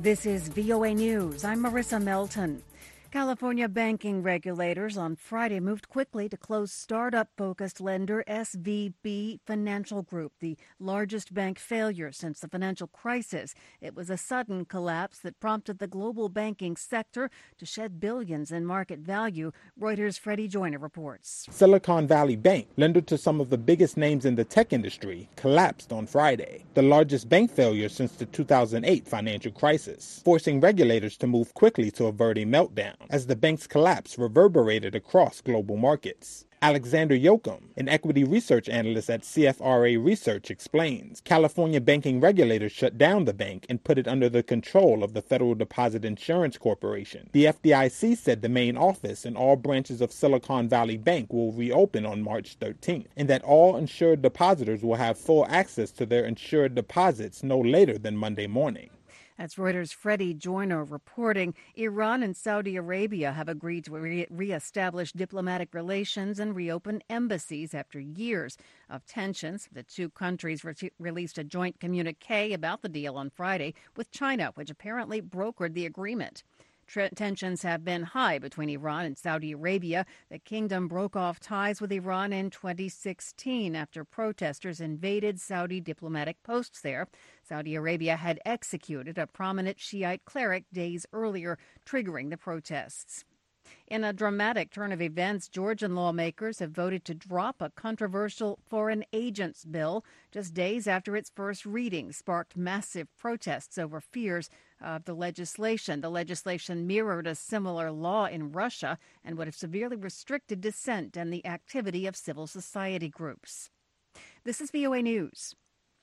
This is VOA News. I'm Marissa Melton. California banking regulators on Friday moved quickly to close startup-focused lender SVB Financial Group, the largest bank failure since the financial crisis. It was a sudden collapse that prompted the global banking sector to shed billions in market value, Reuters' Freddie Joyner reports. Silicon Valley Bank, lender to some of the biggest names in the tech industry, collapsed on Friday, the largest bank failure since the 2008 financial crisis, forcing regulators to move quickly to avert a meltdown as the bank's collapse reverberated across global markets. Alexander Yoakum, an equity research analyst at CFRA Research, explains California banking regulators shut down the bank and put it under the control of the Federal Deposit Insurance Corporation. The FDIC said the main office and all branches of Silicon Valley Bank will reopen on March 13th, and that all insured depositors will have full access to their insured deposits no later than Monday morning. That's Reuters' Freddie Joyner reporting. Iran and Saudi Arabia have agreed to reestablish diplomatic relations and reopen embassies after years of tensions. The two countries released a joint communique about the deal on Friday with China, which apparently brokered the agreement. Tensions have been high between Iran and Saudi Arabia. The kingdom broke off ties with Iran in 2016 after protesters invaded Saudi diplomatic posts there. Saudi Arabia had executed a prominent Shiite cleric days earlier, triggering the protests. In a dramatic turn of events, Georgian lawmakers have voted to drop a controversial foreign agents bill just days after its first reading sparked massive protests over fears of the legislation. The legislation mirrored a similar law in Russia and would have severely restricted dissent and the activity of civil society groups. This is VOA News.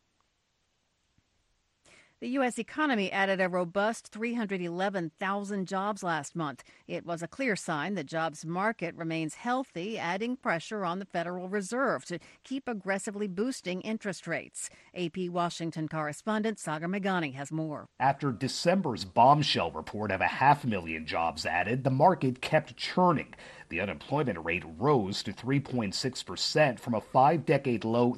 The U.S. economy added a robust 311,000 jobs last month. It was a clear sign the jobs market remains healthy, adding pressure on the Federal Reserve to keep aggressively boosting interest rates. AP Washington correspondent Sagar Meghani has more. After December's bombshell report of 500,000 jobs added, the market kept churning. The unemployment rate rose to 3.6% from a 5-decade low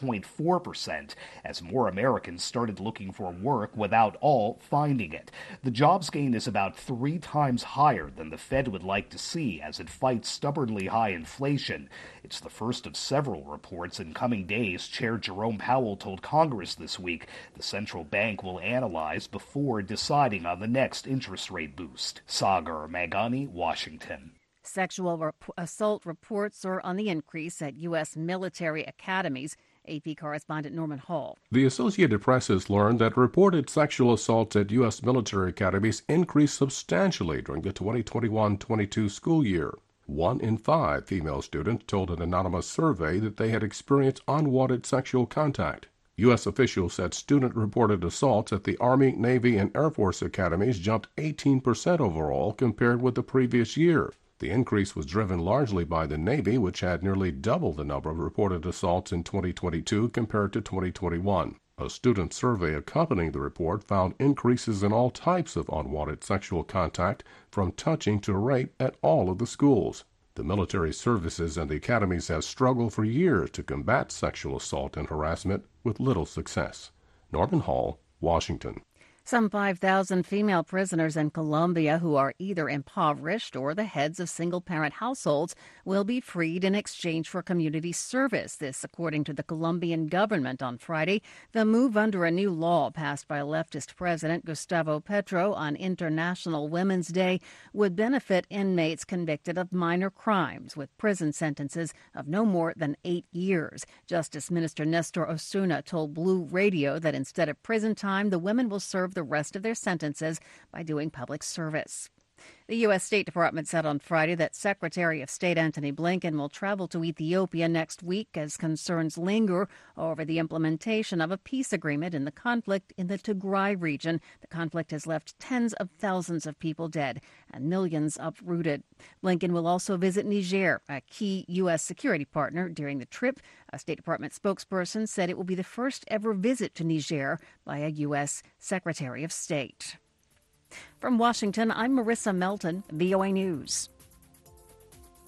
3.4% as more Americans started looking for work without all finding it. The jobs gain is about 3 times higher than the Fed would like to see as it fights stubbornly high inflation. It's the first of several reports in coming days. Chair Jerome Powell told Congress this week the central bank will analyze before deciding on the next interest rate boost. Sagar Meghani, Washington. Sexual assault reports are on the increase at U.S. military academies. AP correspondent Norman Hall. The Associated Press has learned that reported sexual assaults at U.S. military academies increased substantially during the 2021-22 school year. 1 in 5 female students told an anonymous survey that they had experienced unwanted sexual contact. U.S. officials said student-reported assaults at the Army, Navy, and Air Force academies jumped 18% overall compared with the previous year. The increase was driven largely by the Navy, which had nearly double the number of reported assaults in 2022 compared to 2021. A student survey accompanying the report found increases in all types of unwanted sexual contact, from touching to rape, at all of the schools. The military services and the academies have struggled for years to combat sexual assault and harassment with little success. Norman Hall, Washington. Some 5,000 female prisoners in Colombia who are either impoverished or the heads of single-parent households will be freed in exchange for community service. This, according to the Colombian government on Friday. The move under a new law passed by leftist President Gustavo Petro on International Women's Day would benefit inmates convicted of minor crimes with prison sentences of no more than 8 years. Justice Minister Nestor Osuna told Blue Radio that instead of prison time, the women will serve the rest of their sentences by doing public service. The U.S. State Department said on Friday that Secretary of State Antony Blinken will travel to Ethiopia next week as concerns linger over the implementation of a peace agreement in the conflict in the Tigray region. The conflict has left tens of thousands of people dead and millions uprooted. Blinken will also visit Niger, a key U.S. security partner. During the trip, a State Department spokesperson said it will be the first ever visit to Niger by a U.S. Secretary of State. From Washington, I'm Marissa Melton, VOA News.